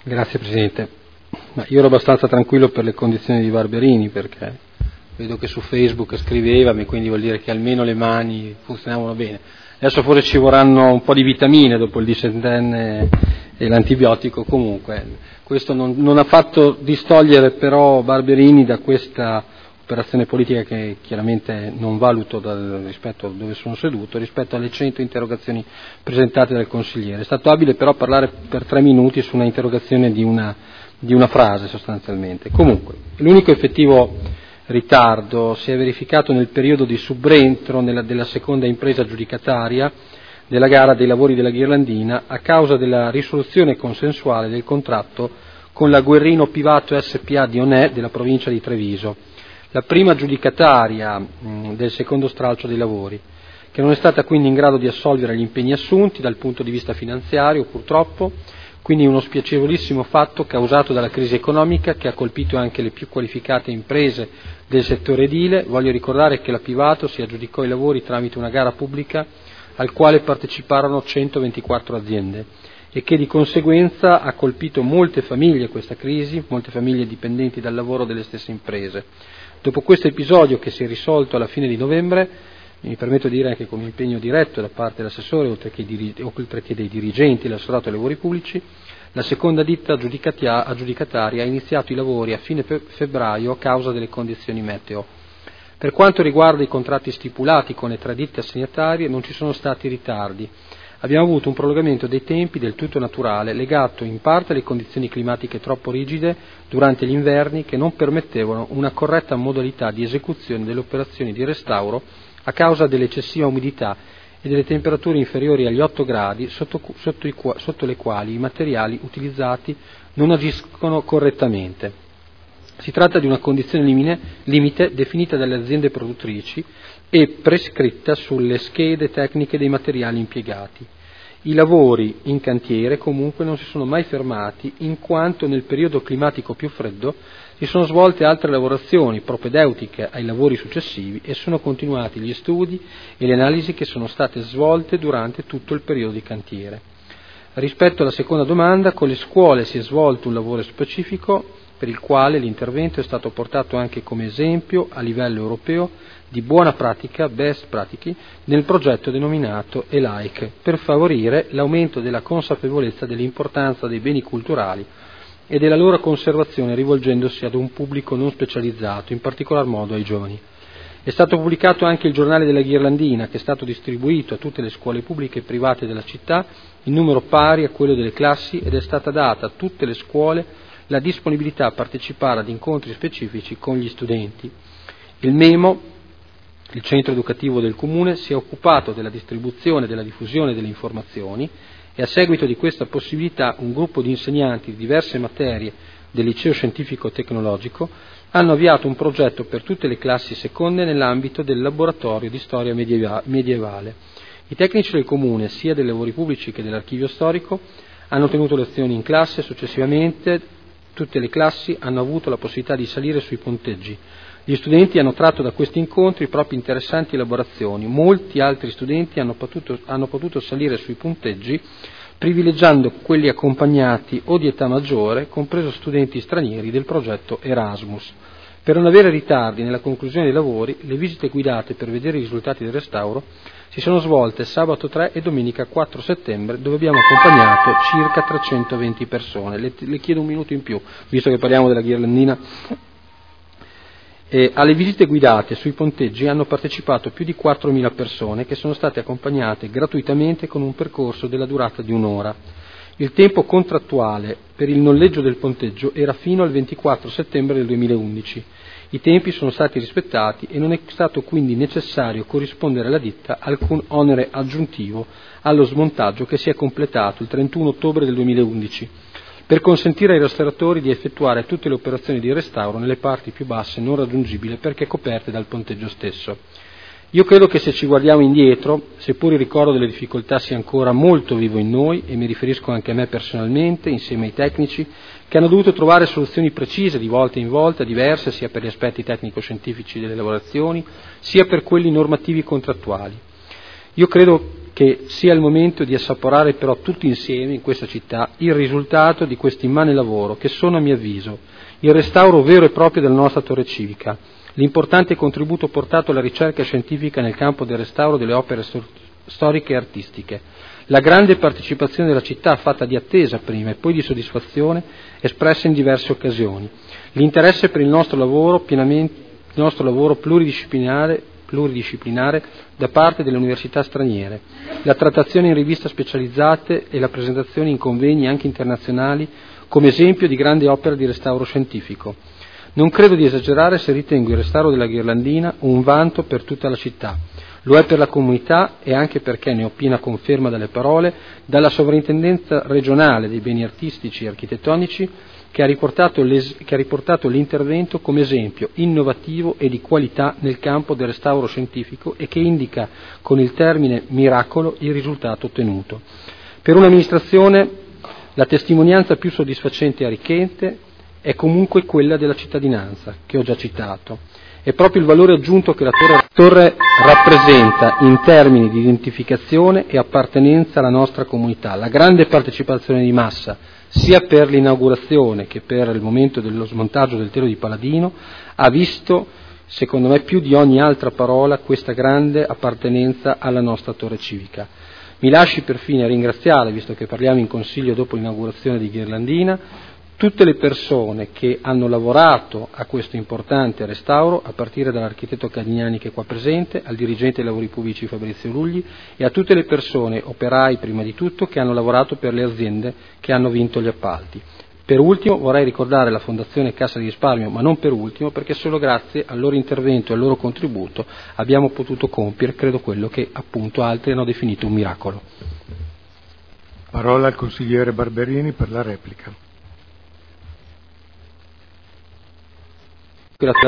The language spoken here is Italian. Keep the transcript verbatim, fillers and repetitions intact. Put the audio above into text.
Grazie Presidente. Ma io ero abbastanza tranquillo per le condizioni di Barberini, perché vedo che su Facebook scriveva, quindi vuol dire che almeno le mani funzionavano bene. Adesso forse ci vorranno un po' di vitamine dopo il dicendenne e l'antibiotico. Comunque questo non, non ha fatto distogliere però Barberini da questa operazione politica, che chiaramente non valuto dal, rispetto a dove sono seduto, rispetto alle cento interrogazioni presentate dal consigliere. È stato abile però a parlare per tre minuti su una interrogazione di una, di una frase sostanzialmente. Comunque, l'unico effettivo ritardo si è verificato nel periodo di subrientro nella, della seconda impresa aggiudicataria della gara dei lavori della Ghirlandina, a causa della risoluzione consensuale del contratto con la Guerrino Pivato S P A di Onè della provincia di Treviso, la prima aggiudicataria mh, del secondo stralcio dei lavori, che non è stata quindi in grado di assolvere agli impegni assunti dal punto di vista finanziario, purtroppo, quindi uno spiacevolissimo fatto causato dalla crisi economica che ha colpito anche le più qualificate imprese del settore edile. Voglio ricordare che la Pivato si aggiudicò i lavori tramite una gara pubblica al quale parteciparono centoventiquattro aziende e che di conseguenza ha colpito molte famiglie questa crisi, molte famiglie dipendenti dal lavoro delle stesse imprese. Dopo questo episodio, che si è risolto alla fine di novembre, mi permetto di dire anche con un impegno diretto da parte dell'assessore, oltre che, diri- oltre che dei dirigenti dell'assessorato ai lavori pubblici, la seconda ditta aggiudicataria ha iniziato i lavori a fine febbraio a causa delle condizioni meteo. Per quanto riguarda i contratti stipulati con le tre ditte assegnatarie, non ci sono stati ritardi. Abbiamo avuto un prolungamento dei tempi del tutto naturale, legato in parte alle condizioni climatiche troppo rigide durante gli inverni, che non permettevano una corretta modalità di esecuzione delle operazioni di restauro a causa dell'eccessiva umidità e delle temperature inferiori agli otto gradi, sotto, sotto, i, sotto le quali i materiali utilizzati non agiscono correttamente. Si tratta di una condizione limine, limite definita dalle aziende produttrici e prescritta sulle schede tecniche dei materiali impiegati. I lavori in cantiere comunque non si sono mai fermati, in quanto nel periodo climatico più freddo si sono svolte altre lavorazioni propedeutiche ai lavori successivi e sono continuati gli studi e le analisi che sono state svolte durante tutto il periodo di cantiere. Rispetto alla seconda domanda, con le scuole si è svolto un lavoro specifico per il quale l'intervento è stato portato anche come esempio a livello europeo di buona pratica, best practice, nel progetto denominato E L A I C, per favorire l'aumento della consapevolezza dell'importanza dei beni culturali e della loro conservazione, rivolgendosi ad un pubblico non specializzato, in particolar modo ai giovani. È stato pubblicato anche il giornale della Ghirlandina, che è stato distribuito a tutte le scuole pubbliche e private della città in numero pari a quello delle classi, ed è stata data a tutte le scuole la disponibilità a partecipare ad incontri specifici con gli studenti. Il Memo, il centro educativo del Comune, si è occupato della distribuzione e della diffusione delle informazioni, e a seguito di questa possibilità un gruppo di insegnanti di diverse materie del liceo scientifico tecnologico hanno avviato un progetto per tutte le classi seconde nell'ambito del laboratorio di storia medievale. I tecnici del Comune, sia dei lavori pubblici che dell'archivio storico, hanno tenuto lezioni in classe e successivamente tutte le classi hanno avuto la possibilità di salire sui ponteggi. Gli studenti hanno tratto da questi incontri proprio interessanti elaborazioni. Molti altri studenti hanno potuto, hanno potuto salire sui punteggi, privilegiando quelli accompagnati o di età maggiore, compreso studenti stranieri del progetto Erasmus. Per non avere ritardi nella conclusione dei lavori, le visite guidate per vedere i risultati del restauro si sono svolte sabato tre e domenica quattro settembre, dove abbiamo accompagnato circa trecentoventi persone. Le, le chiedo un minuto in più, visto che parliamo della Ghirlandina. E alle visite guidate sui ponteggi hanno partecipato più di quattromila persone, che sono state accompagnate gratuitamente con un percorso della durata di un'ora. Il tempo contrattuale per il noleggio del ponteggio era fino al ventiquattro settembre del duemilaundici. I tempi sono stati rispettati e non è stato quindi necessario corrispondere alla ditta alcun onere aggiuntivo allo smontaggio, che si è completato il trentuno ottobre del duemilaundici, per consentire ai restauratori di effettuare tutte le operazioni di restauro nelle parti più basse non raggiungibili perché coperte dal ponteggio stesso. Io credo che se ci guardiamo indietro, seppur il ricordo delle difficoltà sia ancora molto vivo in noi, e mi riferisco anche a me personalmente, insieme ai tecnici, che hanno dovuto trovare soluzioni precise di volta in volta, diverse sia per gli aspetti tecnico-scientifici delle lavorazioni, sia per quelli normativi contrattuali. Io credo che sia il momento di assaporare però tutti insieme in questa città il risultato di questo immane lavoro che sono, a mio avviso, il restauro vero e proprio della nostra torre civica, l'importante contributo portato alla ricerca scientifica nel campo del restauro delle opere storiche e artistiche, la grande partecipazione della città fatta di attesa prima e poi di soddisfazione espressa in diverse occasioni, l'interesse per il nostro lavoro, pienamente, il nostro lavoro pluridisciplinare, pluridisciplinare da parte delle università straniere, la trattazione in riviste specializzate e la presentazione in convegni anche internazionali come esempio di grande opera di restauro scientifico. Non credo di esagerare se ritengo il restauro della Ghirlandina un vanto per tutta la città. Lo è per la comunità e anche perché ne ho piena conferma dalle parole dalla Sovrintendenza regionale dei beni artistici e architettonici che ha riportato, che ha riportato l'intervento come esempio innovativo e di qualità nel campo del restauro scientifico e che indica con il termine miracolo il risultato ottenuto. Per un'amministrazione la testimonianza più soddisfacente e arricchente è comunque quella della cittadinanza, che ho già citato. È proprio il valore aggiunto che la torre, torre rappresenta in termini di identificazione e appartenenza alla nostra comunità, la grande partecipazione di massa, sia per l'inaugurazione che per il momento dello smontaggio del Telo di Paladino, ha visto, secondo me più di ogni altra parola, questa grande appartenenza alla nostra torre civica. Mi lasci per fine ringraziare, visto che parliamo in consiglio dopo l'inaugurazione di Ghirlandina, tutte le persone che hanno lavorato a questo importante restauro, a partire dall'architetto Cadignani che è qua presente, al dirigente dei lavori pubblici Fabrizio Lugli e a tutte le persone, operai prima di tutto, che hanno lavorato per le aziende che hanno vinto gli appalti. Per ultimo vorrei ricordare la Fondazione Cassa di Risparmio, ma non per ultimo, perché solo grazie al loro intervento e al loro contributo abbiamo potuto compiere, credo, quello che appunto altri hanno definito un miracolo. Parola al consigliere Barberini per la replica.